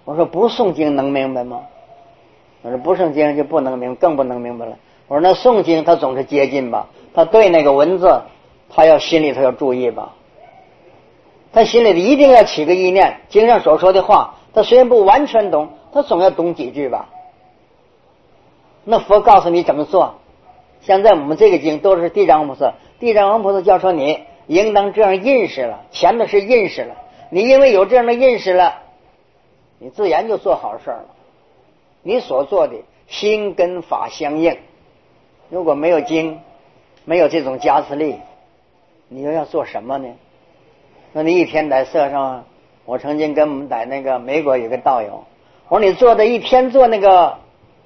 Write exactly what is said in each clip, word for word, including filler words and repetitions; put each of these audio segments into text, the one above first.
我说不诵经能明白吗？我说不诵经就不能明白，更不能明白了。我说那诵经他总是接近吧，他对那个文字他要心里头要注意吧，他心里一定要起个意念，经上所说的话他虽然不完全懂，他总要懂几句吧。那佛告诉你怎么做，现在我们这个经都是地藏王菩萨，地藏王菩萨教说你应当这样认识了，前面是认识了，你因为有这样的认识了，你自然就做好事了。你所做的心跟法相应，如果没有经，没有这种加持力，你又要做什么呢？那你一天在社上，我曾经跟我们在那个美国有个道友，我说你坐的一天坐那个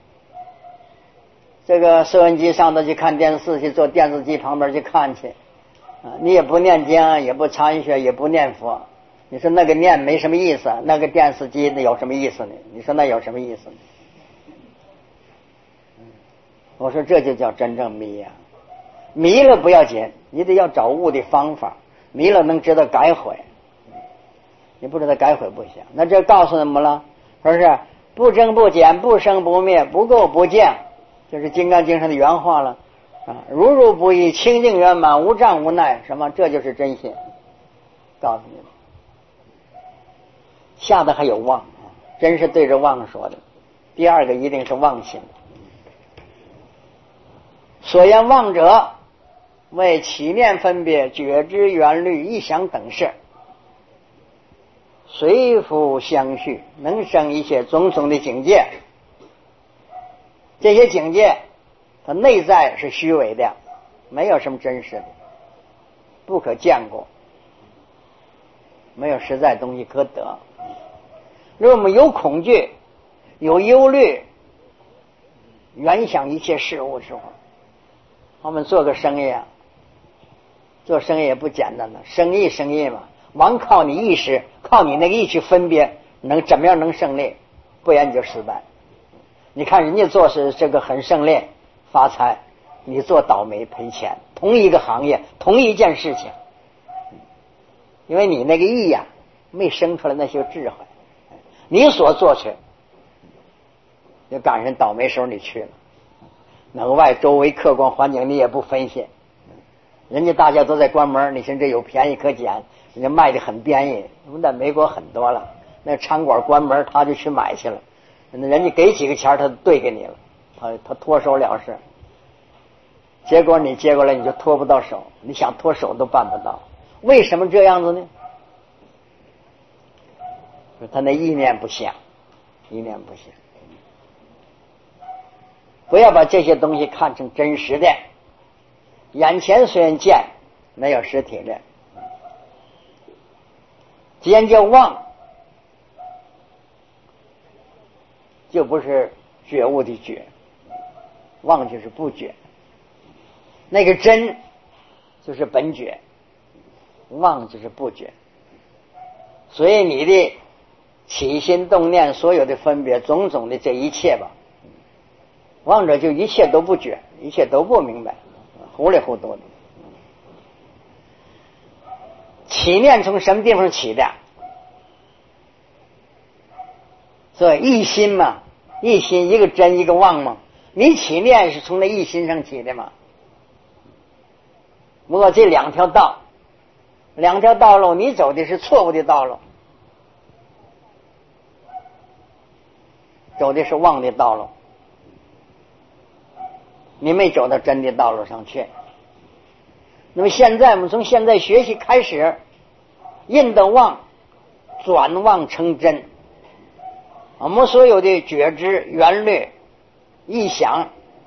这个收音机上头去看电视，去坐电视机旁边去看去啊，你也不念经，也不参学，也不念佛，你说那个念没什么意思，那个电视机有什么意思呢？你说那有什么意思呢？我说这就叫真正迷呀、啊！迷了不要紧，你得要找悟的方法，迷了能知道改悔，你不知道改悔不行。那这告诉我们了，说是不增不减，不生不灭，不垢不净，就是《金刚经》上的原话了啊！如如不异，清净圆满，无障无碍，什么？这就是真心。告诉你们，下的还有妄，真是对着妄说的。第二个一定是妄心。所言妄者，为起念分别、觉知缘虑、意想等事，随福相续，能生一切种种的境界。这些境界，它内在是虚伪的，没有什么真实的，不可见过，没有实在东西可得。如果我们有恐惧、有忧虑，原想一切事物的时候，我们做个生意啊，做生意也不简单的，生意生意嘛，完靠你意识，靠你那个意去分别，能怎么样能胜利，不然你就失败。你看人家做是这个很胜利发财，你做倒霉赔钱，同一个行业，同一件事情，因为你那个意呀、啊、没生出来那些智慧，你所做去就赶上倒霉时候你去了。额外周围客观环境你也不分析，人家大家都在关门，你说这有便宜可捡，人家卖的很便宜。我们在美国很多了，那餐馆关门他就去买去了，人家给几个钱他兑给你了，他他脱手了事，结果你接过来你就脱不到手，你想脱手都办不到。为什么这样子呢？他那意念不响，意念不响。不要把这些东西看成真实的，眼前虽然见，没有实体的。既然叫妄，就不是觉悟的觉，妄就是不觉。那个真就是本觉，妄就是不觉。所以你的起心动念，所有的分别，种种的这一切吧，妄者就一切都不觉，一切都不明白，糊里糊涂的。起念从什么地方起的？所以一心嘛，一心一个真一个妄嘛，你起念是从那一心上起的嘛。不过这两条道，两条道路你走的是错误的道路，走的是妄的道路，你没走到真的道路上去。那么现在我们从现在学习开始，印的妄转妄成真，我们所有的觉知缘虑意想，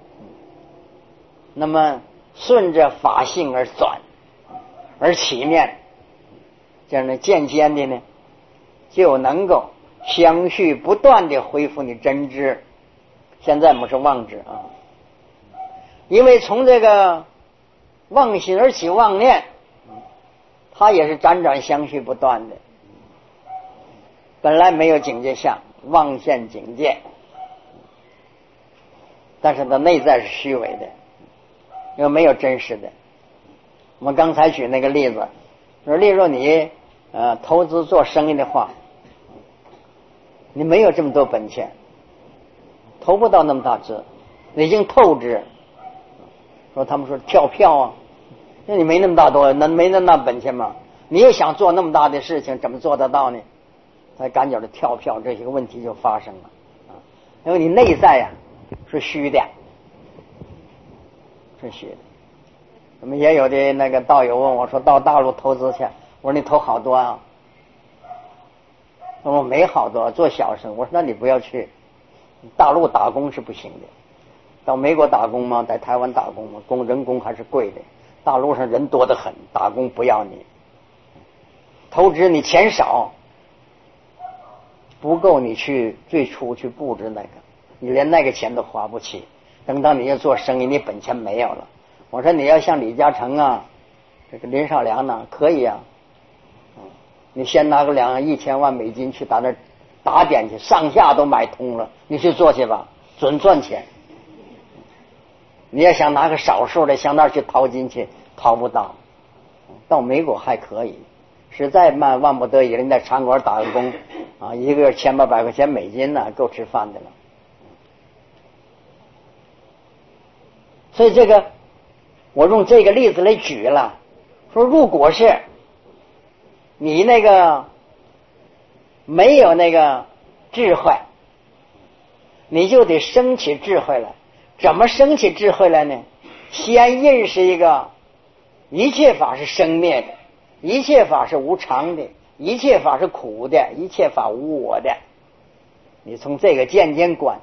那么顺着法性而转而起念，这样呢渐渐的呢就能够相续不断的恢复你真知。现在我们是妄知啊，因为从这个妄心而起妄念，它也是辗转相续不断的，本来没有境界相，妄现境界，但是它内在是虚伪的，又没有真实的。我们刚才举那个例子，说例如你呃投资做生意的话， 你没有这么多本钱，投不到那么大资，已经透支。说他们说跳票啊，那你没那么大多，那没那么大本钱吗？你又想做那么大的事情，怎么做得到呢？才赶紧的跳票，这些个问题就发生了啊！因为你内在呀、啊、是虚的，是虚的。我们也有的那个道友问我说，到大陆投资去，我说你投好多啊？他说没好多，做小生。我说那你不要去，大陆打工是不行的。到美国打工吗？在台湾打工吗？工人工还是贵的，大陆上人多得很，打工不要你。投资你钱少，不够你去最初去布置那个，你连那个钱都花不起。等到你要做生意，你本钱没有了。我说你要像李嘉诚啊，这个林少良呢，可以啊，你先拿个两一千万美金去打那打点去，上下都买通了，你去做去吧，准赚钱。你要想拿个少数的向那儿去淘金去，淘不到。到美国还可以，实在万万不得已，人在餐馆打个工啊，一个月千八百块钱美金呢、啊，够吃饭的了。所以这个，我用这个例子来举了，说如果是你那个没有那个智慧，你就得升起智慧来。怎么升起智慧来呢？先认识一个一切法是生灭的，一切法是无常的，一切法是苦的，一切法无我的。你从这个渐渐观，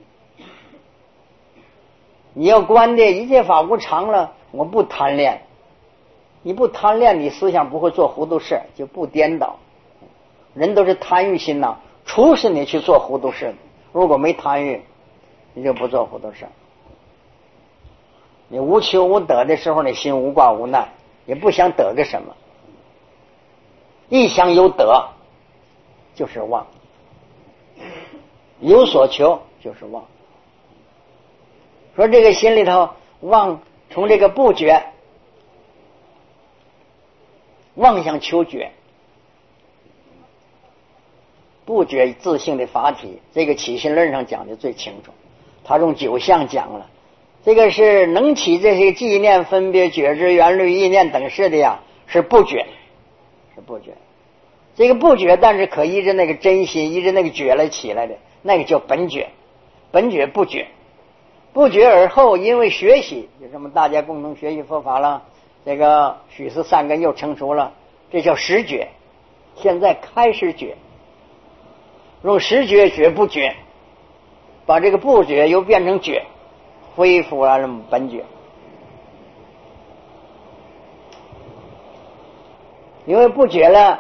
你要观的一切法无常了，我不贪恋，你不贪恋，你思想不会做糊涂事，就不颠倒。人都是贪欲心呐，促使你去做糊涂事的。如果没贪欲，你就不做糊涂事。你无求无得的时候，你心无挂无难，也不想得个什么。一想有得，就是妄；有所求，就是妄。说这个心里头妄，从这个不觉妄想求觉，不觉自性的法体，这个起心论上讲的最清楚。他用九相讲了，这个是能起这些纪念、分别、觉知、缘虑、意念等事的呀，是不觉，是不觉。这个不觉，但是可依着那个真心，依着那个觉来起来的，那个叫本觉。本觉不觉，不觉而后，因为学习，就这么大家共同学习佛法了，这个许是善根又成熟了，这叫实觉。现在开始觉，用实觉觉不觉，把这个不觉又变成觉，恢复了本觉。因为不觉了，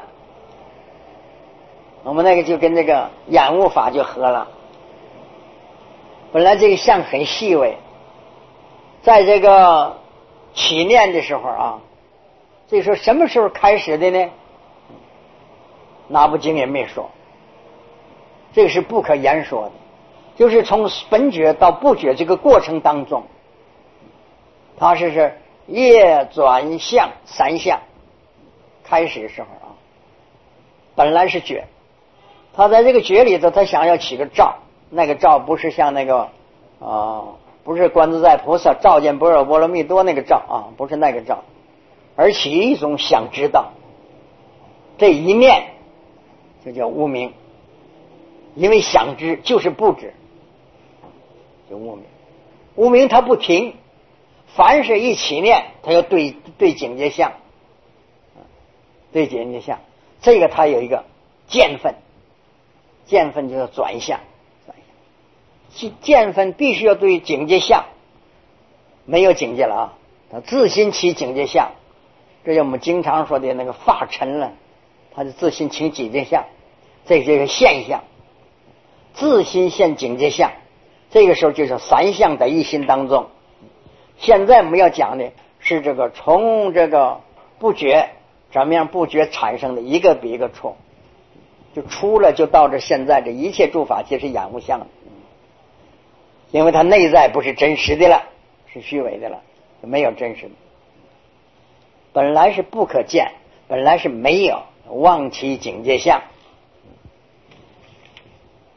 我们那个就跟这个眼悟法就合了。本来这个相很细微，在这个起念的时候啊，这时候什么时候开始的呢？拿部经也没说，这个是不可言说的，就是从本觉到不觉这个过程当中，它是是业转相三相。开始时候啊，本来是觉，他在这个觉里头，他想要起个照，那个照不是像那个啊、呃，不是观自在菩萨照见般若波罗蜜多那个照啊，不是那个照，而起一种想知道，这一念就叫无明，因为想知就是不知，就无明。无明它不停，凡是一起念，它要对对境界相。对境界相，这个它有一个见分，见分就是转向，转向，见分必须要对境界相，没有境界了啊，他自心起境界相，这就我们经常说的那个发尘了，他是自心起境界相，这是一个现象，自心现境界相，这个时候就是三相在一心当中。现在我们要讲的是这个从这个不觉。怎么样不觉产生的一个比一个出，就出了就到这现在这一切诸法皆是眼无相的，因为它内在不是真实的了，是虚伪的了，没有真实的。本来是不可见，本来是没有，妄起境界相。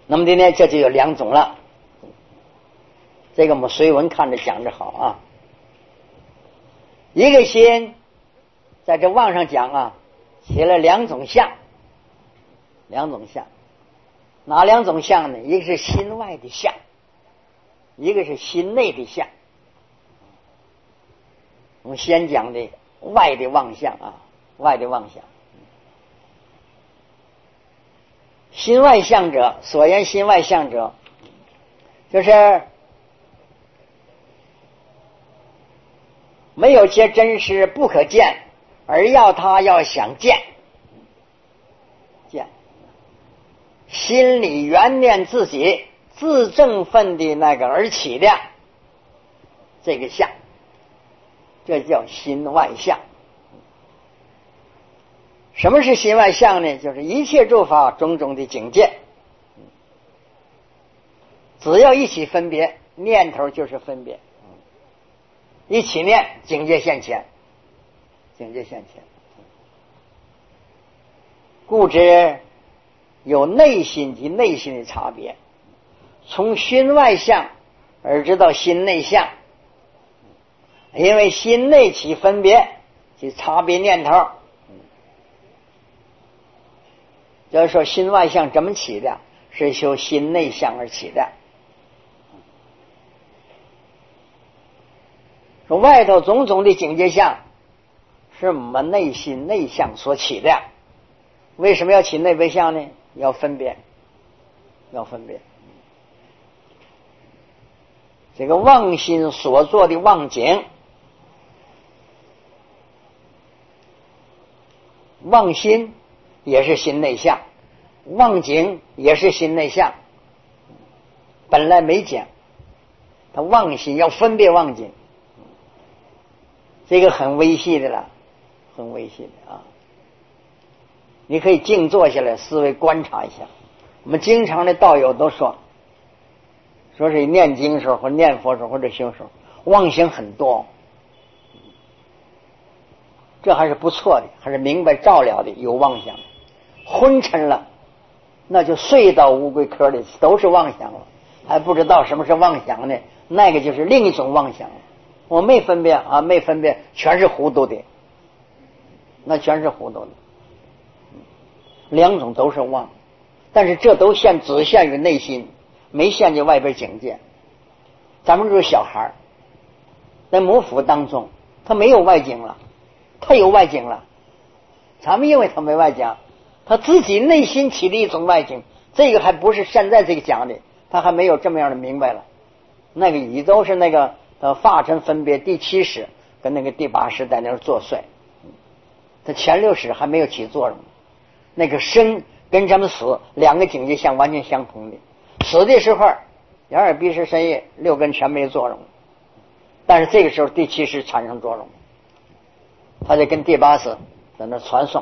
那么今天这就有两种了，这个我们随文看着讲着好啊。一个心在这网上讲啊，写了两种相，两种相，哪两种相呢？一个是心外的相，一个是心内的相。我们先讲的外的妄相啊，外的妄相。心外相者，所言心外相者，就是没有些真实不可见，而要他要想见，见心里原念自己自证分的那个而起的这个相，这叫心外相。什么是心外相呢？就是一切诸法种种的境界，只要一起分别，念头就是分别，一起念，境界现前，境界现前。故知有内心及内心的差别，从心外相而知道心内相，因为心内起分别及差别念头。就是说心外相怎么起的？是由心内相而起的。说外头种种的境界相是我们内心内相所起的。为什么要起内外相呢？要分别，要分别。这个妄心所做的妄境，妄心也是心内相，妄境也是心内相，本来没讲，他妄心要分别妄境，这个很微细的了，很微细的啊！你可以静坐下来思维观察一下。我们经常的道友都说，说是念经时候或念佛时候或者修时候，妄想很多，这还是不错的，还是明白照料的，有妄想。昏沉了，那就睡到乌龟壳里，都是妄想了，还不知道什么是妄想呢？那个就是另一种妄想。我没分辨啊，没分辨，全是糊涂的，那全是糊涂的。两种都是妄，但是这都现只限于内心，没限于外边境界。咱们就是小孩，在母腹当中，他没有外境了，他有外境了。咱们因为他没外境，他自己内心起的一种外境，这个还不是现在这个讲的，他还没有这么样的明白了。那个宇宙是那个呃法尘分别第七识跟那个第八识在那儿作祟，他前六识还没有起作用。那个生跟咱们死两个境界相完全相同的，死的时候眼耳鼻舌身意六根全没作用，但是这个时候第七识产生作用，他就跟第八识在那传送，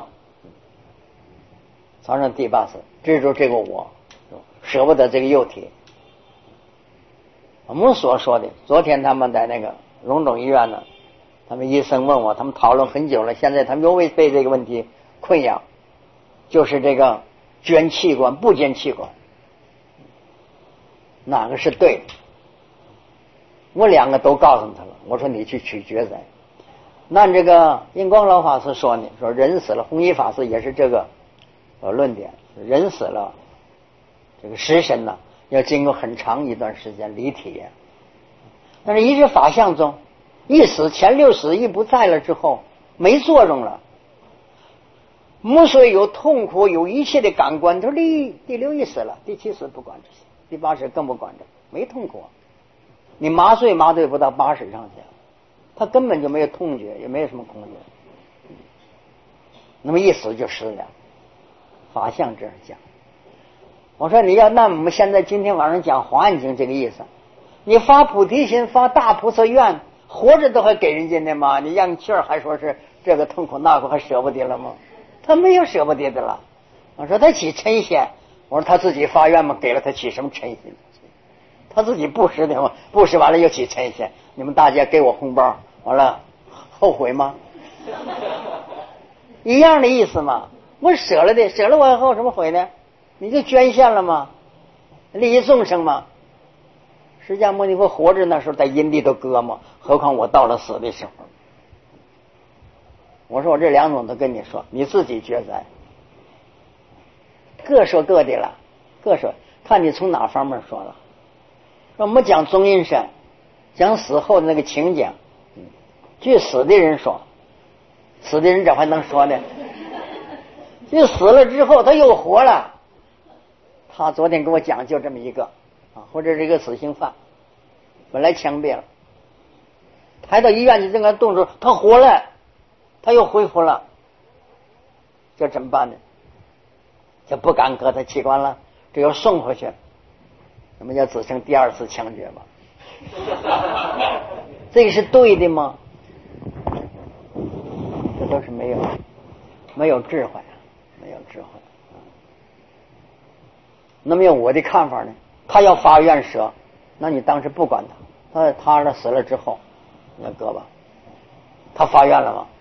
传上第八识执着这个我，舍不得这个幼体。我们所说的，昨天他们在那个荣总医院呢，他们医生问我，他们讨论很久了，现在他们又为被这个问题困扰，就是这个捐器官不捐器官，哪个是对的？我两个都告诉他了，我说你去取决噻。那这个印光老法师说呢，说人死了，弘一法师也是这个呃论点，人死了，这个尸身呢要经过很长一段时间离体验，但是一是法相中，一死前六识一不在了之后没作用了，无所有痛苦，有一切的感官都第第六意识了，第七识不管这些，第八识更不管这，没痛苦。你麻醉麻醉不到八十上去，他根本就没有痛觉，也没有什么恐惧，那么一死就死了。法相这样讲，我说你要那我们现在今天晚上讲《华严经》这个意思，你发菩提心发大菩萨愿，活着都还给人家呢吗？你让气儿还说是这个痛苦那个还舍不得了吗？他没有舍不得的了。我说他起嗔心，我说他自己发愿嘛，给了他起什么嗔心？他自己布施的嘛，布施完了又起嗔心。你们大家给我红包，完了后悔吗？一样的意思嘛。我舍了的，舍了我以后什么悔呢？你就捐献了吗？ 利益众生嘛。释迦牟尼佛活着那时候在因地都割嘛，何况我到了死的时候。我说我这两种都跟你说，你自己抉择，各说各的了，各说看你从哪方面说了。我们讲中阴身，讲死后的那个情景，据死的人说，死的人怎么还能说呢？就死了之后他又活了。他昨天给我讲就这么一个啊，或者是一个死刑犯，本来枪毙了，抬到医院去正在动手，他活了，他又恢复了，这怎么办呢？就不敢割他器官了，这又送回去，那么叫子成第二次枪决吧？这个是对的吗？这都是没有没有智慧，没有智慧。那么用我的看法呢，他要发愿舍，那你当时不管他，他他死了之后，那割吧，他发愿了吗？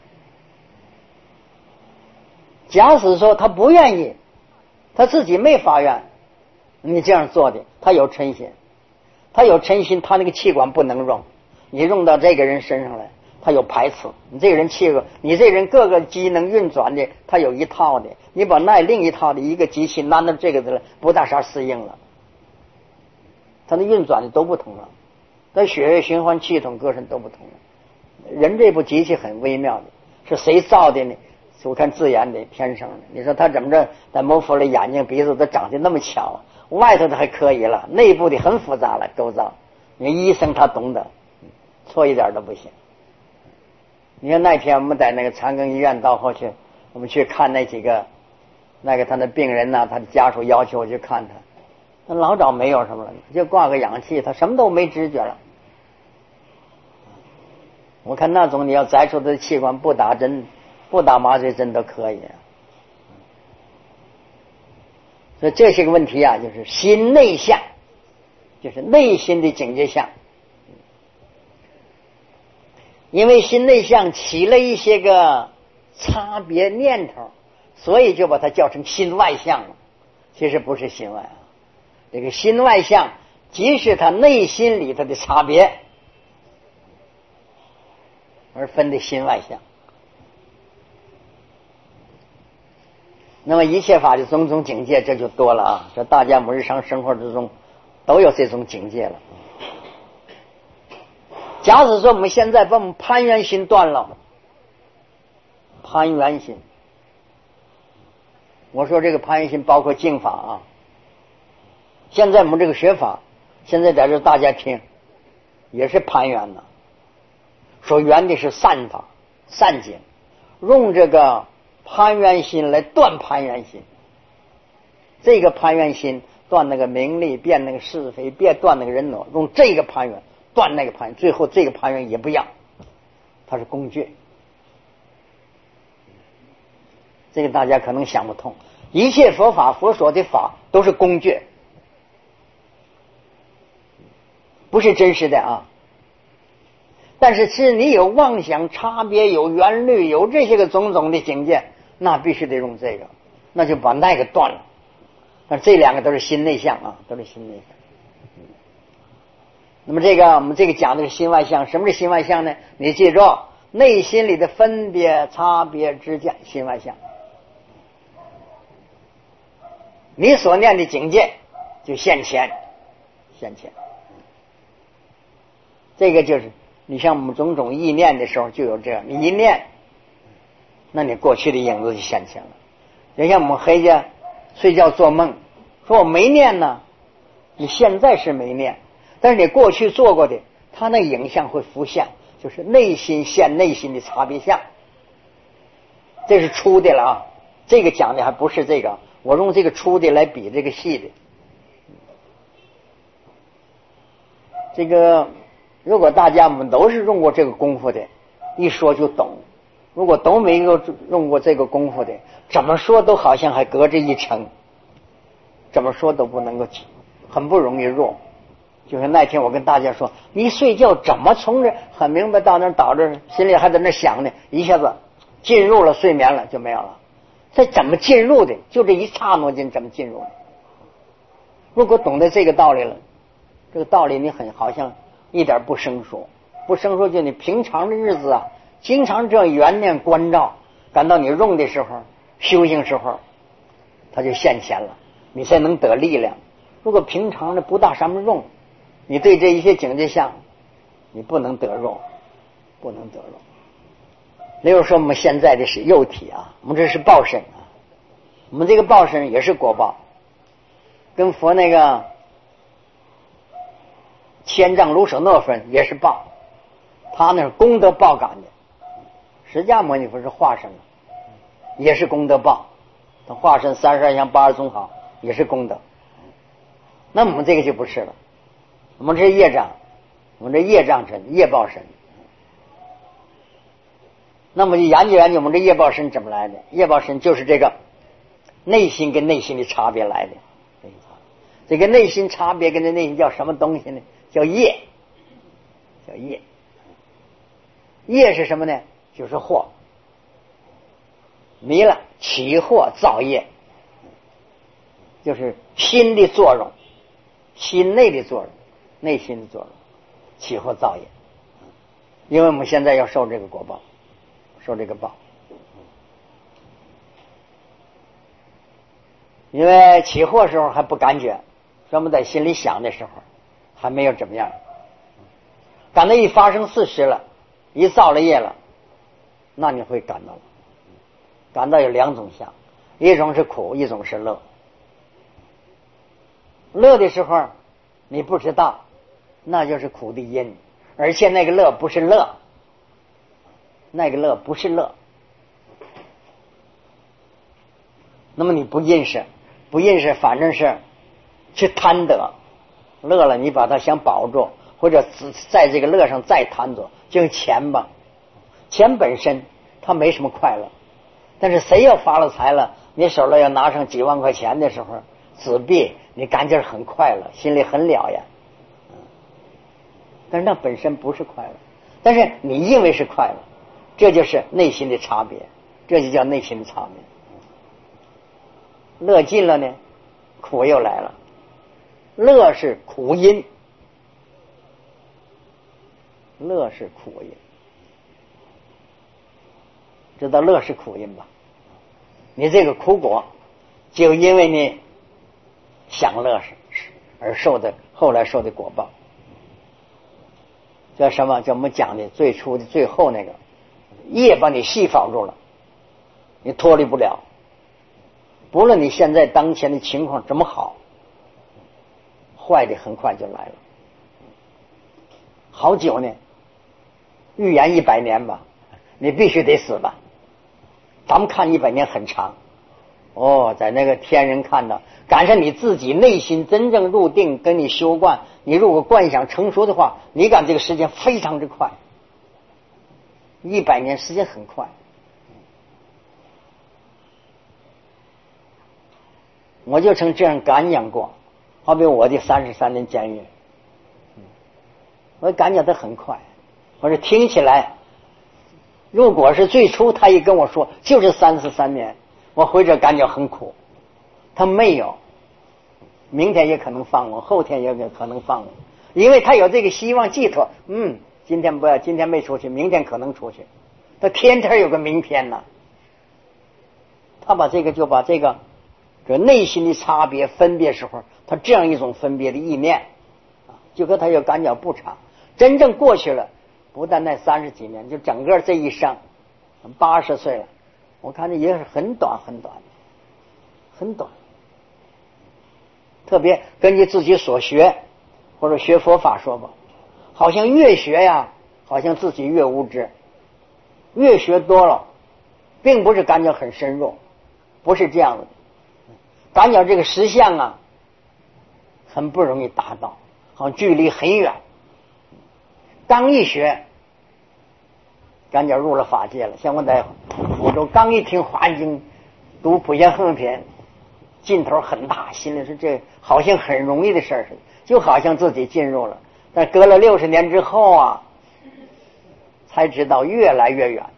假使说他不愿意，他自己没发愿，你这样做的，他有嗔心，他有嗔心，他那个气管不能用，你用到这个人身上来，他有排斥，你这个人气个，你这人各个机能运转的，他有一套的，你把那另一套的一个机器拿到这个的了，不大啥适应了，他的运转的都不同了，他血液循环系统各身都不同了。人这部机器很微妙的，是谁造的呢？我看自然的天生的。你说他怎么着在模糊了眼睛鼻子都长得那么巧，外头的还可以了，内部的很复杂了构造，你医生他懂得，错一点都不行。你看那天我们在那个长庚医院到后去，我们去看那几个那个他的病人呐、啊，他的家属要求我去看他，那老早没有什么了，就挂个氧气，他什么都没知觉了。我看那种你要摘出他的器官不打针不打麻醉针都可以。所以这些个问题啊，就是心内向，就是内心的境界相。因为心内向起了一些个差别念头，所以就把它叫成心外向了。其实不是心外啊，这个心外向即是他内心里头的差别而分的心外向。那么一切法的种种境界，这就多了啊！这大家我们日常生活之中都有这种境界了。假使说我们现在把我们攀缘心断了，攀缘心，我说这个攀缘心包括净法啊。现在我们这个学法，现在在这大家听，也是攀缘的，说缘的是善法、善解，用这个攀缘心来断攀缘心。这个攀缘心断那个名利，变那个是非，别断那个人我，用这个攀缘断那个攀缘，最后这个攀缘也不一样，它是工具。这个大家可能想不通，一切佛法佛说的法都是工具，不是真实的啊。但是是你有妄想差别，有缘虑，有这些个种种的境界，那必须得用这个，那就把那个断了。但这两个都是心内向啊，都是心内向。那么这个我们这个讲的是心外向。什么是心外向呢？你记住，内心里的分别差别之见，心外向。你所念的境界就现前，现前。这个就是你像我们种种意念的时候就有这样，你一念，那你过去的影子就现前了。就像我们黑家睡觉做梦，说我没念呢，你现在是没念，但是你过去做过的，它那影像会浮现，就是内心现内心的差别相。这是粗的了啊，这个讲的还不是这个，我用这个粗的来比这个细的。这个如果大家我们都是用过这个功夫的，一说就懂。如果都没有用过这个功夫的，怎么说都好像还隔着一层，怎么说都不能够，很不容易入。就是那天我跟大家说，你睡觉怎么从这很明白到那倒着，心里还在那想呢，一下子进入了睡眠了就没有了。这怎么进入的？就这一刹那间怎么进入的？ 如果懂得这个道理了，这个道理你很好像一点不生疏，不生疏就你平常的日子啊，经常这样缘念关照，感到你用的时候，修行时候，它就现前了，你才能得力量。如果平常的不大什么用，你对这一些境界相，你不能得用，不能得用。例如说我们现在的是肉体啊，我们这是报身啊，我们这个报身也是果报，跟佛那个千丈卢舍那分也是报，他那是功德报感的。释迦牟尼佛是化身了，也是功德报，他化身三十二相八十宗好，也是功德。那我们这个就不是了，我们这是业障，我们这业障身、业报身。那么就研究研究我们这业报身怎么来的？业报身就是这个内心跟内心的差别来的。这个内心差别跟这内心叫什么东西呢？叫业，叫业。业是什么呢？就是惑，迷了起惑造业，就是心的作用，心内的作用，内心的作用，起惑造业。因为我们现在要受这个果报，受这个报。因为起惑时候还不感觉，专门在心里想的时候还没有怎么样，感到一发生事实了，一造了业了，那你会感到了，感到有两种相，一种是苦，一种是乐。乐的时候你不知道，那就是苦的因，而且那个乐不是乐，那个乐不是乐。那么你不认识，不认识，反正是去贪得，乐了你把它想保住，或者在这个乐上再贪着，就像钱吧，钱本身它没什么快乐，但是谁要发了财了，你手里要拿上几万块钱的时候，纸币你感觉很快乐，心里很了呀，但是那本身不是快乐，但是你认为是快乐，这就是内心的差别，这就叫内心的差别。乐尽了呢，苦又来了。乐是苦因，乐是苦因，知道乐是苦因吧？你这个苦果就因为你享乐而受的，后来受的果报叫什么？叫我们讲的最初的最后那个业把你系缚住了，你脱离不了。不论你现在当前的情况怎么好，坏的很快就来了。好久呢，预言一百年吧，你必须得死吧。咱们看一百年很长，哦，在那个天人看到，赶上你自己内心真正入定，跟你修观，你如果观想成熟的话，你感这个时间非常之快，一百年时间很快。我就曾这样感想过，好比我的三十三年监狱，我感觉它很快。我说听起来，如果是最初他一跟我说就是三十三年，我回这感觉很苦。他没有，明天也可能放我，后天也可能放我，因为他有这个希望寄托。嗯，今天不要，今天没出去，明天可能出去。他天天有个明天呢。他把这个就把这个。这内心的差别分别时候，他这样一种分别的意念，就跟他有感觉不长。真正过去了，不但那三十几年，就整个这一生，八十岁了，我看这也是很短很短，很短。特别根据自己所学或者学佛法说吧，好像越学呀，好像自己越无知，越学多了，并不是感觉很深入，不是这样的。感觉这个实相啊，很不容易达到，好像距离很远。刚一学，感觉入了法界了。像我在福州刚一听华经，读普贤行品，劲头很大，心里是这好像很容易的事儿似的，就好像自己进入了。但隔了六十年之后啊，才知道越来越远。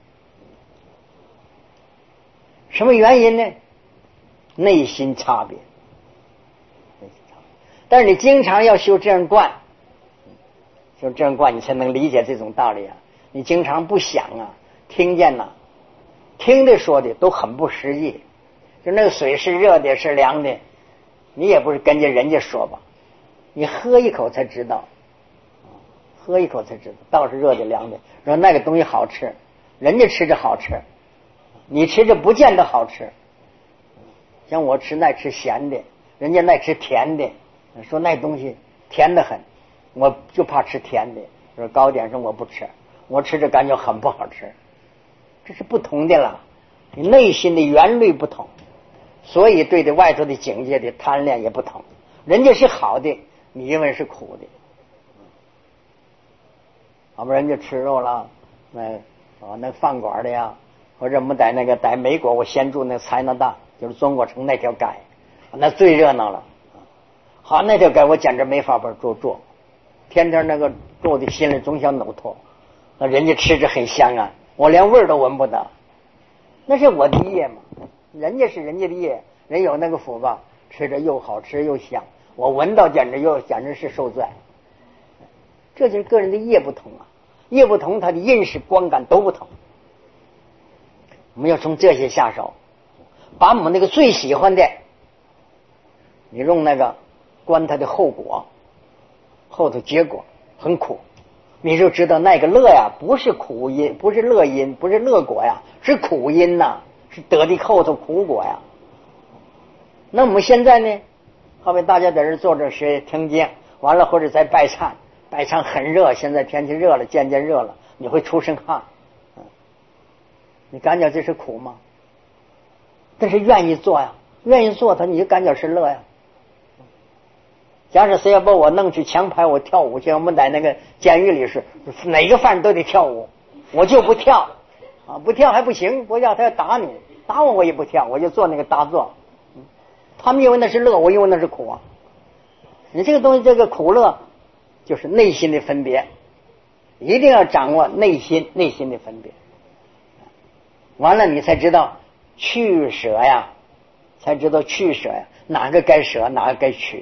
什么原因呢？内心差别， 但是你经常要修正观，修正观你才能理解这种道理啊。你经常不想啊，听见了，听的说的都很不实际。就那个水是热的是凉的，你也不是跟着人家说吧，你喝一口才知道，喝一口才知道倒是热的凉的，说那个东西好吃，人家吃着好吃，你吃着不见得好吃。像我吃那吃咸的，人家那吃甜的，说那东西甜得很，我就怕吃甜的，说糕点上我不吃，我吃着感觉很不好吃。这是不同的了，你内心的原律不同，所以对着外头的境界的贪恋也不同。人家是好的，你认为是苦的。要不人家吃肉了，那啊那饭馆的呀，或者我们在那个在美国，我先住那加拿大，就是中国城那条街，那最热闹了。好，那条街我简直没法不住住，天天那个住的心里总想呕吐。那人家吃着很香啊，我连味儿都闻不到，那是我的业嘛，人家是人家的业，人有那个福吧，吃着又好吃又香，我闻到简直又简直是受罪。这就是个人的业不同啊，业不同，他的认识观感都不同。我们要从这些下手，把我们那个最喜欢的，你用那个观它的后果，后头结果很苦，你就知道那个乐呀，不是苦因，不是乐因，不是乐果呀，是苦因呐、啊，是得的后头苦果呀。那我们现在呢，好比大家在这坐着学听经，完了或者在拜忏，拜忏很热，现在天气热了，渐渐热了，你会出身汗，嗯，你感觉这是苦吗？但是愿意做呀，愿意做它，你就感觉是乐呀。假使谁要把我弄去强拍我跳舞去，我们在那个监狱里是哪个犯人都得跳舞，我就不跳啊，不跳还不行，不跳他要打你，打我我也不跳，我就做那个打坐。他们以为那是乐，我以为那是苦啊。你这个东西，这个苦乐就是内心的分别，一定要掌握内心内心的分别，完了你才知道去舍呀，才知道去舍呀，哪个该舍，哪个该取。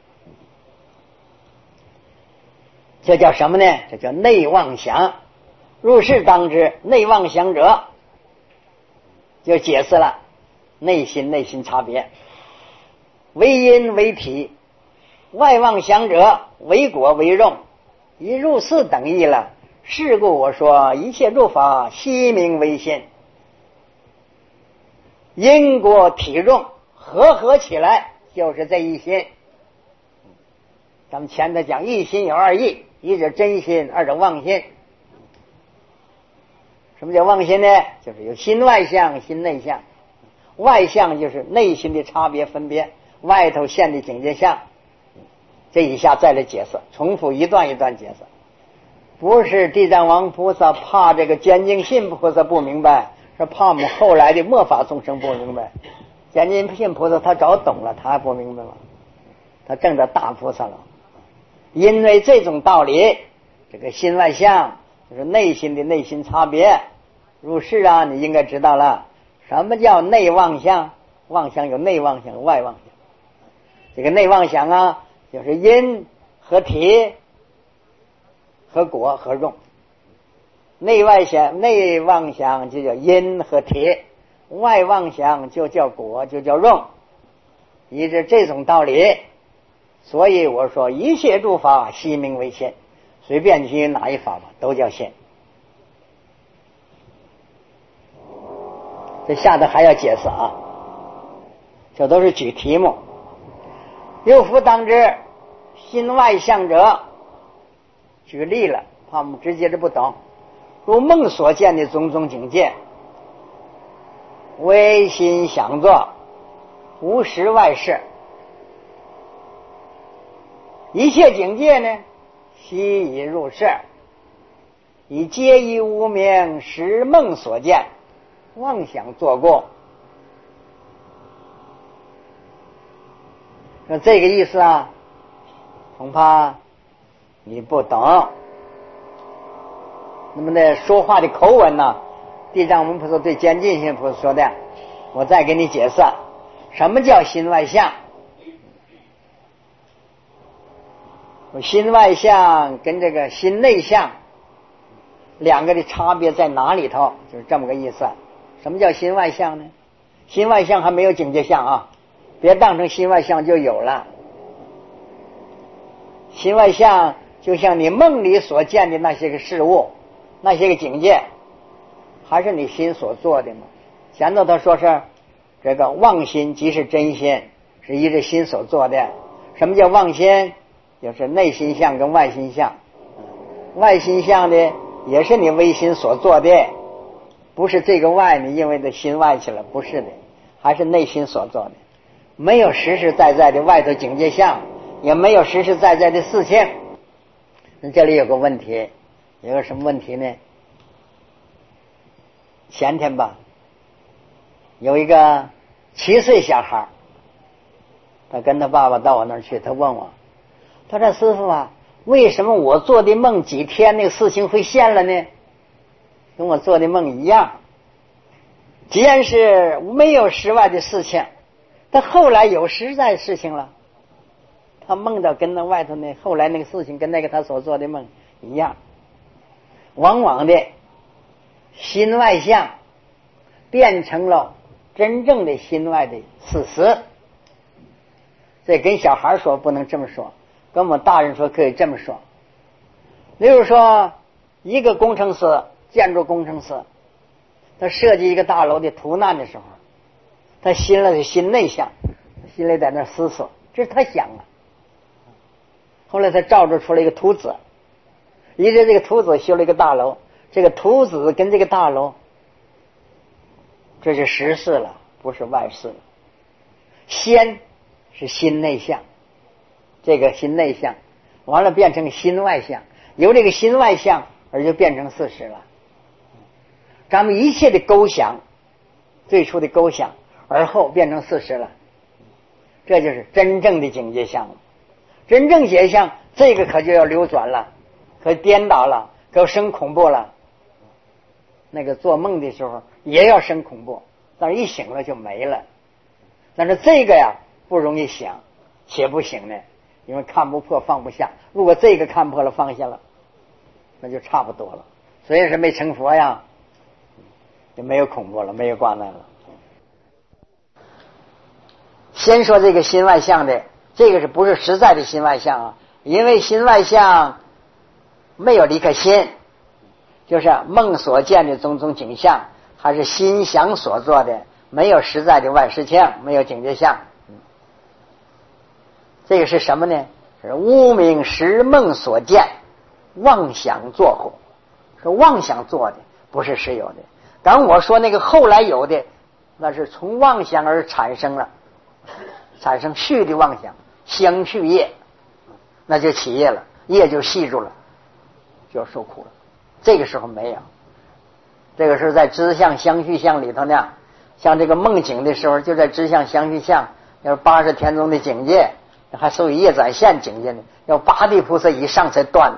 这叫什么呢？这叫内妄想。入世当知内妄想者，就解释了内心内心差别。为因为体，外妄想者为果为用，以入世等义了。是故我说一切诸法悉名为心，因果体用合合起来就是这一心。咱们前头讲一心有二义，一者真心，二者妄心。什么叫妄心呢？就是有心外相心内相。外相就是内心的差别分别，外头现的境界相。这以下再来解释，重复一段一段解释。不是地藏王菩萨怕这个坚净信菩萨不明白，是怕我们后来的末法众生不明白。坚净信菩萨他早懂了，他还不明白吗？他证着大菩萨了。因为这种道理，这个心外相就是内心的内心差别。入世啊，你应该知道了，什么叫内妄想？妄想有内妄想，外妄想。这个内妄想啊，就是因和体和果和用。内外想，内妄想就叫因和体，外妄想就叫果，就叫用。依着这种道理，所以我说一切诸法悉名为心，随便去哪一法吧，都叫心。这下头还要解释啊，这都是举题目。又复当知心外相者，举例了，怕我们直接的不懂。如梦所见的种种境界，唯心想作，无实外事。一切境界呢，悉以入世，以皆以无明实梦所见，妄想做过。那这个意思啊，恐怕你不懂。那么呢，说话的口吻呢，地藏王菩萨对坚净信菩萨说的，我再给你解释，什么叫心外相？ 心外相跟这个心内相两个的差别在哪里头？就是这么个意思。什么叫心外相呢？心外相还没有境界相啊，别当成心外相就有了。心外相就像你梦里所见的那些个事物，那些个境界，还是你心所做的吗？前头他说是这个妄心即是真心，是依着心所做的。什么叫妄心？就是内心相跟外心相。外心相的也是你微心所做的，不是这个外你因为的心外去了，不是的，还是内心所做的。没有实实在在的外头境界相，也没有实实在在的事情。那这里有个问题，有个什么问题呢？前天吧，有一个七岁小孩，他跟他爸爸到我那儿去，他问我，他说师父啊，为什么我做的梦几天那个事情会现了呢？跟我做的梦一样，既然是没有实外的事情，但后来有实在事情了，他梦到跟那外头那后来那个事情跟那个他所做的梦一样。往往的心外相变成了真正的心外的事实。这跟小孩说不能这么说，跟我们大人说可以这么说。例如说，一个工程师，建筑工程师，他设计一个大楼的图案的时候，他心里的心内向，心里在那思索，这是他想啊。后来他照着出了一个图纸，依着这个图纸修了一个大楼，这个图纸跟这个大楼，这是实事了，不是外事了。先是心内向，这个心内向完了变成心外向，由这个心外向而就变成事实了。咱们一切的构想，最初的构想而后变成事实了，这就是真正的境界相。真正解相，这个可就要流转了，可颠倒了，可生恐怖了。那个做梦的时候也要生恐怖，但是一醒了就没了。但是这个呀不容易想，且不醒呢，因为看不破放不下。如果这个看破了放下了，那就差不多了。虽然是没成佛呀，就没有恐怖了，没有挂难了。先说这个心外相的，这个是不是实在的心外相啊？因为心外相没有离开心，就是梦所见的种种景象，还是心想所做的，没有实在的外事情，没有境界相。这个是什么呢？是无明识梦所见，妄想作后，是妄想做的，不是实有的。刚我说那个后来有的，那是从妄想而产生了，产生续的妄想，相续业，那就起业了，业就系住了，就要受苦了。这个时候没有，这个是在知相相续相里头呢。像这个梦境的时候，就在知相相续相，要八十天中的境界，还属于业展现境界呢，要八地菩萨以上才断的。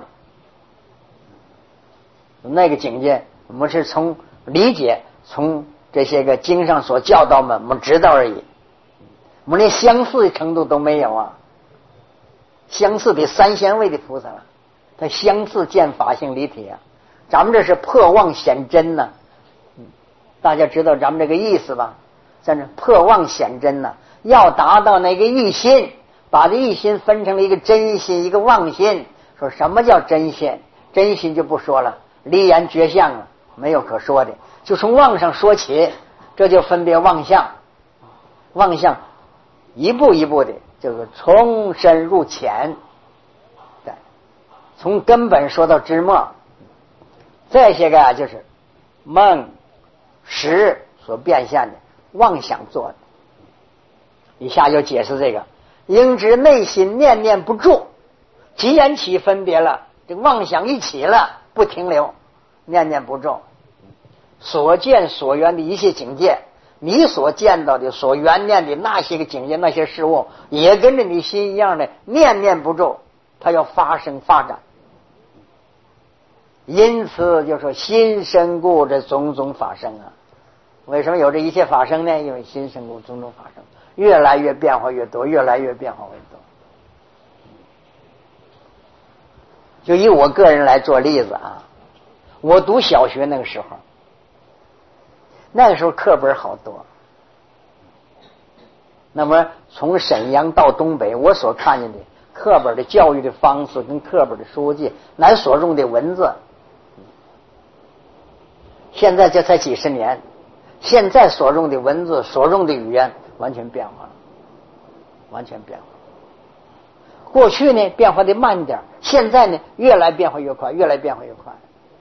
那个境界，我们是从理解，从这些个经上所教导们，我们知道而已。我们连相似的程度都没有啊，相似比三仙位的菩萨了，他相似见法性离体啊。咱们这是破妄显真呢、啊嗯，大家知道咱们这个意思吧？在这破妄显真呢、啊，要达到那个一心，把这一心分成了一个真心，一个妄心。说什么叫真心？真心就不说了，离言绝相啊，没有可说的，就从妄上说起，这就分别妄相，妄相一步一步的，就是从深入浅，对，从根本说到枝末。这些个啊，就是梦识所变现的妄想做的。以下就解释这个，应知内心念念不住，既然起分别了，这个妄想一起了，不停留，念念不住。所见所缘的一切境界，你所见到的所缘念的那些个境界，那些事物，也跟着你心一样的念念不住，它要发生发展。因此就说心生故这种种法生啊。为什么有这一切法生呢？因为心生故种种法生，越来越变化越多，越来越变化越多。 就以我个人来做例子啊，我读小学那个时候，那个时候课本好多。那么从沈阳到东北，我所看见的课本的教育的方式跟课本的书籍乃所用的文字，现在这才几十年，现在所用的文字所用的语言完全变化了，完全变化。过去呢变化的慢一点，现在呢越来变化越快，越来变化越快。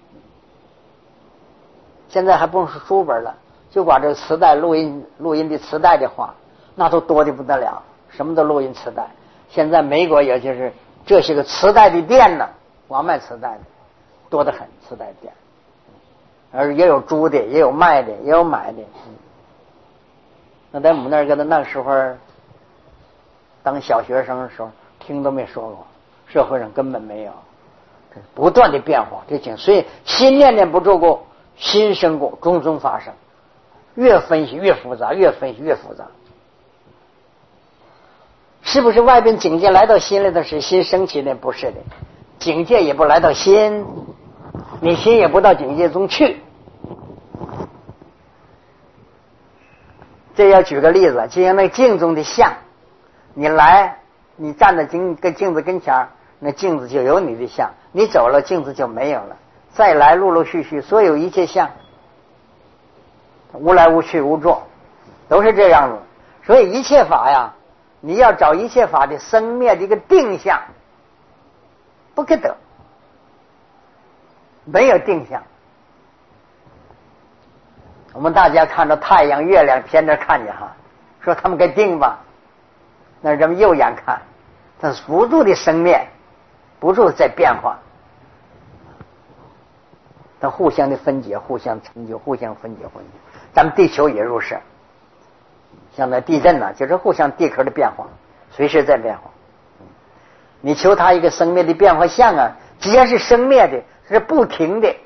现在还不用说书本了，就把这个磁带录音录音的磁带的话，那都多的不得了，什么都录音磁带。现在美国也就是这些个磁带的店呢，光卖磁带的多得很，磁带店，而也有租的，也有卖的，也有买的。嗯、那在我们那儿跟他那时候当小学生的时候，听都没说过，社会上根本没有，不断的变化，这景所以心念念不住过，心生过，种种发生，越分析越复杂，越分析越复杂。是不是外边境界来到心里的是心升起的？不是的，境界也不来到心，你心也不到境界中去。这要举个例子，就像那镜中的像，你来你站在镜跟镜子跟前，那镜子就有你的像，你走了镜子就没有了，再来陆陆续续所有一切相无来无去无作，都是这样的。所以一切法呀，你要找一切法的生灭的一个定向，不可得，没有定向。我们大家看到太阳月亮天天看见哈，说他们该定吧，那人们右眼看，它是不住的生灭，不住在变化，它互相的分解，互相成就，互相分解分解。咱们地球也如是，像那地震呢，就是互相地壳的变化，随时在变化。你求它一个生灭的变化相啊，既然是生灭的，是不停的。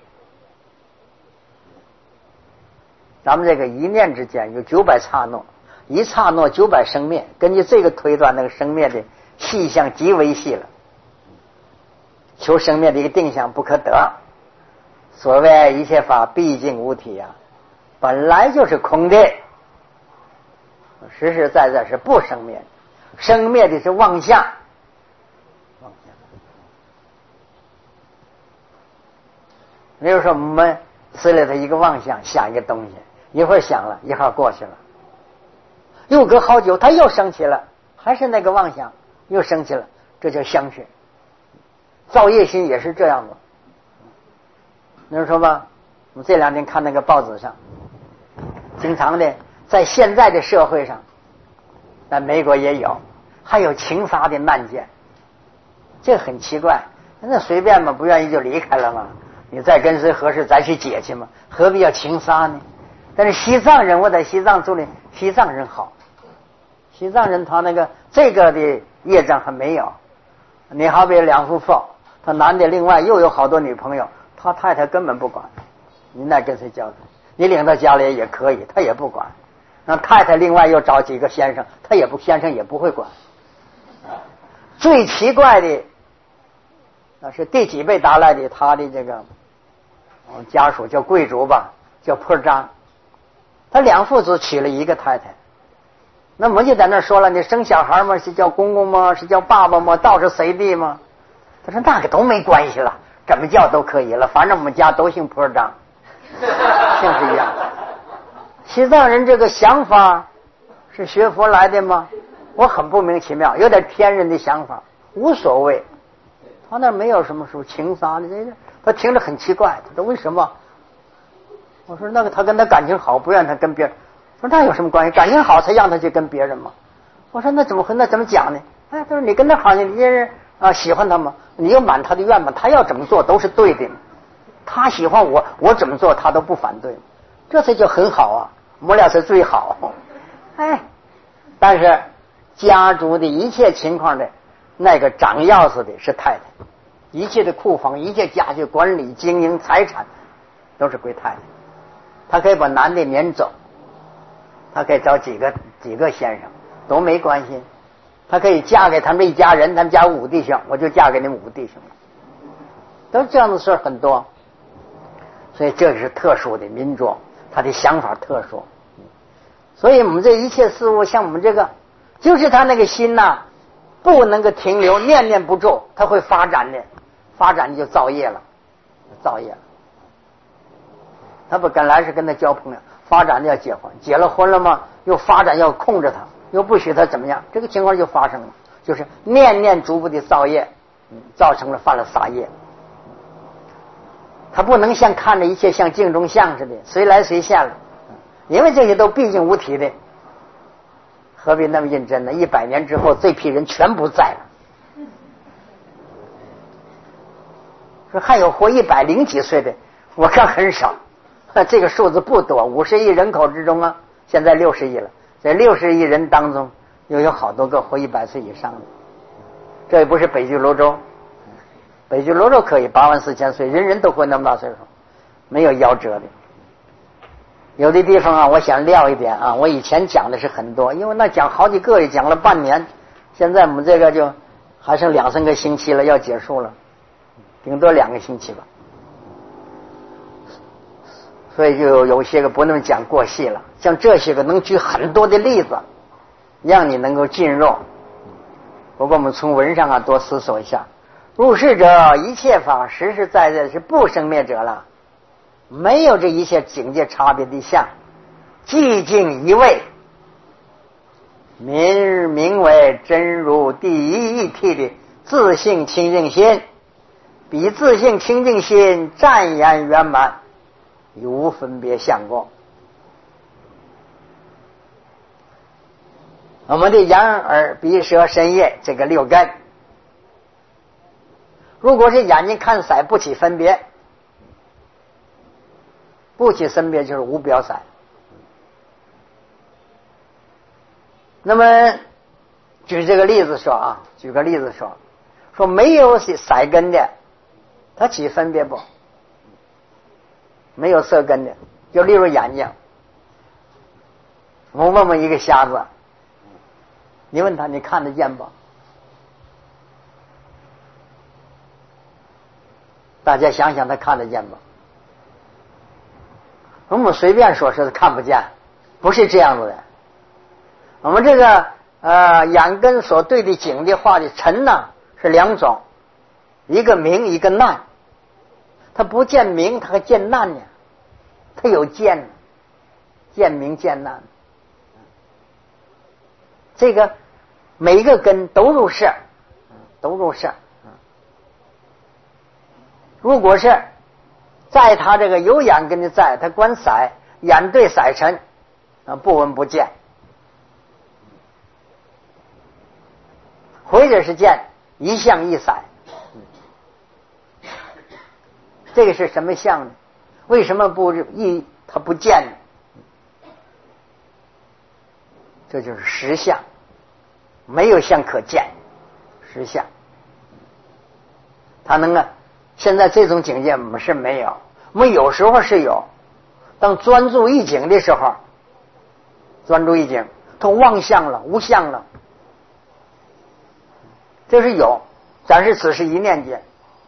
咱们这个一念之间有九百刹那，一刹那九百生灭，根据这个推断，那个生灭的细项极为细了。求生灭的一个定向不可得，所谓一切法毕竟无体啊，本来就是空的，实实在在是不生灭的，生灭的是妄相。妄相。比如说我们心里头一个妄想，想一个东西，一会儿想了，一会儿过去了，又隔好久，它又升起了，还是那个妄想，又升起了，这叫相续。造业心也是这样的。你说吧，我们这两天看那个报纸上，经常的在现在的社会上，在美国也有，还有情杀的案件，这很奇怪。那随便嘛，不愿意就离开了嘛，你再跟谁合适再去解去嘛，何必要情杀呢？但是西藏人，我在西藏住的，西藏人好，西藏人他那个这个的业障还没有。你好比两夫妇，他男的另外又有好多女朋友，他太太根本不管，你那跟谁交代？你领到家里也可以，他也不管。那太太另外又找几个先生，他也不先生也不会管。最奇怪的那是第几辈达赖的，他的这个家属叫贵族吧，叫破张，他两父子娶了一个太太。那我们就在那说了，你生小孩吗？是叫公公吗？是叫爸爸吗？道是谁的吗？他说那个都没关系了，怎么叫都可以了，反正我们家都姓破张，姓是一样。西藏人这个想法是学佛来的吗？我很不明其妙，有点天人的想法，无所谓。他那没有什么说情杀的，这个他听着很奇怪。他说为什么？我说那个他跟他感情好，不让他跟别人。说那有什么关系？感情好才让他去跟别人嘛。我说那怎么会？那怎么讲呢？哎，他说你跟他好，你别人啊喜欢他嘛，你又满他的愿嘛，他要怎么做都是对的。他喜欢我，我怎么做他都不反对，这才叫很好啊。我们俩是最好。哎，但是家族的一切情况的那个掌钥匙的是太太，一切的库房、一切家具管理、经营、财产都是归太太。他可以把男的撵走，他可以找几个几个先生都没关系，他可以嫁给他们一家人，他们家五弟兄，我就嫁给你们五弟兄。 都这样的事很多。所以这是特殊的民族，他的想法特殊。所以我们这一切事物，像我们这个，就是他那个心呐、啊，不能够停留，念念不住，他会发展的，发展就造业了，造业了。他不本来是跟他交朋友，发展的要结婚，结了婚了吗？又发展要控制他，又不许他怎么样，这个情况就发生了，就是念念逐步的造业，造成了犯了杀业。他不能像看着一切像镜中像似的，随来随现了，因为这些都毕竟无体的，何必那么认真呢？一百年之后，这批人全不在了。说还有活一百零几岁的，我看很少，这个数字不多，五十亿人口之中啊，现在六十亿了，在六十亿人当中，又有好多个活一百岁以上的，这也不是北俱泸州。北俱泸州可以八万四千岁，人人都活那么大岁数，没有夭折的。有的地方啊，我想撂一点啊，我以前讲的是很多，因为那讲好几个月，讲了半年，现在我们这个就还剩两三个星期了，要结束了，顶多两个星期吧。所以就有些个不能讲过细了，像这些个能举很多的例子，让你能够进入。不过我们从文上啊多思索一下。入世者，一切法实实在在是不生灭者了，没有这一切境界差别的相，寂静一味，名名为真如第一义谛的自性清净心，比自性清净心湛然圆满，无分别相过。我们的眼耳鼻舌身业这个六根，如果是眼睛看色不起分别，不起分别就是无表色。那么举这个例子说啊，举个例子说，说没有色根的，它起分别不？没有色根的，就例如眼睛，我问问一个瞎子，你问他你看得见不？大家想想他看得见不？我们随便说是看不见，不是这样子的。我们这个呃眼根所对的景的话的尘呢是两种，一个明一个暗。他不见明，他还见暗呢，他有见，见明见暗。这个每一个根都入世，都入世。如果是在他这个有眼根的在，他观色，眼对色尘啊，不闻不见，或者是见一相一色，这个是什么相呢？为什么不一他不见呢？这就是实相，没有相可见，实相。他能啊，现在这种境界我们是没有，我们有时候是有。当专注一境的时候，专注一境，他妄相了，无相了，这是有，但是只是一念间，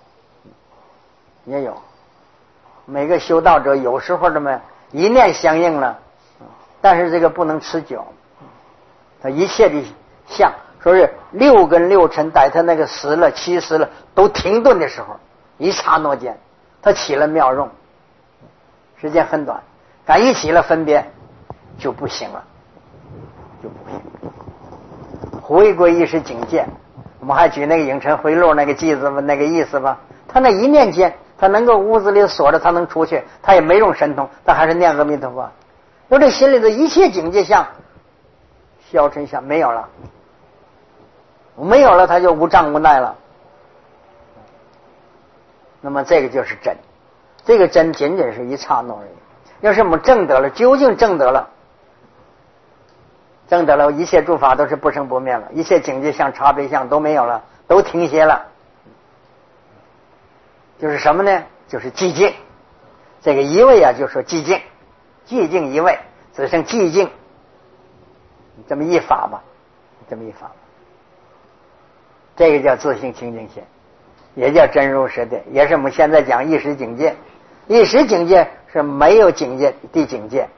也有。每个修道者有时候这么一念相应了，但是这个不能持久。他一切的相，说是六根六尘，在他那个十了七十了都停顿的时候，一刹那间，他起了妙用，时间很短，但一起了分别就不行了，就不行。回归意识境界，我们还举那个影尘回路那个句子吧，那个意思吧。他那一念间，他能够屋子里锁着，他能出去，他也没用神通，他还是念阿弥陀佛。说这心里的一切境界相消沉相没有了，没有了，他就无障无碍了。那么这个就是真，这个真仅仅是一刹那而已。要是我们证得了，究竟证得了，证得了，一切诸法都是不生不灭了，一切境界相差别相都没有了，都停歇了。就是什么呢？就是寂静。这个一味啊，就说寂静，寂静一味，只剩寂静，这么一法吧，这么一法吧。这个叫自性清净心。 也叫真如实的，也是我们现在讲意识境界。意识境界是没有境界的境界。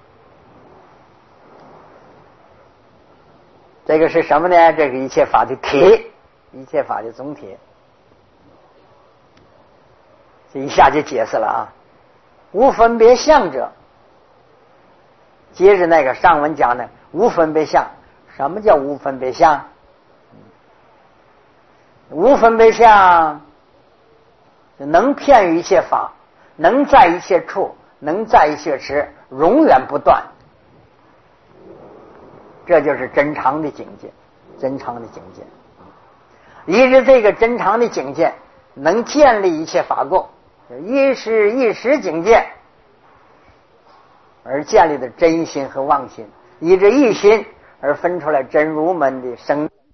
这个是什么呢？这是一切法的体，一切法的总体。这一下就解释了啊。无分别相者，接着那个上文讲的无分别相。什么叫无分别相？无分别相能遍于一切法，能在一切处，能在一切时，永远不断。这就是真常的境界，真常的境界。依着这个真常的境界，能建立一切法构，一时一时境界而建立的真心和妄心，依着一心而分出来真如门的生。